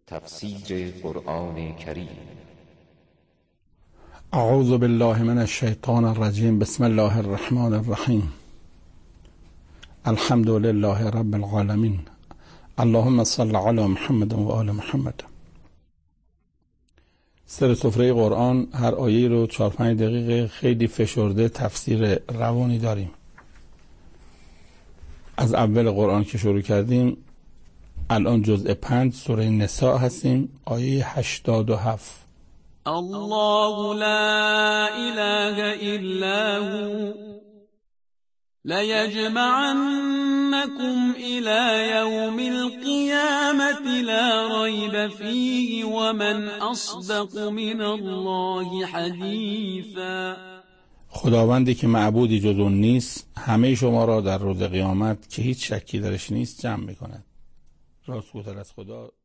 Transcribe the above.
تفسیر قرآن کریم. اعوذ بالله من الشیطان الرجیم. بسم الله الرحمن الرحیم. الحمد لله رب العالمین. اللهم صل علی محمد و آل محمد. سر سفره قرآن هر آیه رو 4-5 دقیقه خیلی فشرده تفسیر روانی داریم. از اول قرآن که شروع کردیم الان جزء 5 سوره نساء هستیم، آیه 87. الله لا اله الا هو ليجمعنكم الى يوم القيامة لا ريب فيه ومن اصدق من الله حدیثا. خداوندی که معبودی جز اون نیست همه شما را در روز قیامت که هیچ شکی درش نیست جمع میکند. راستگوتر از خدا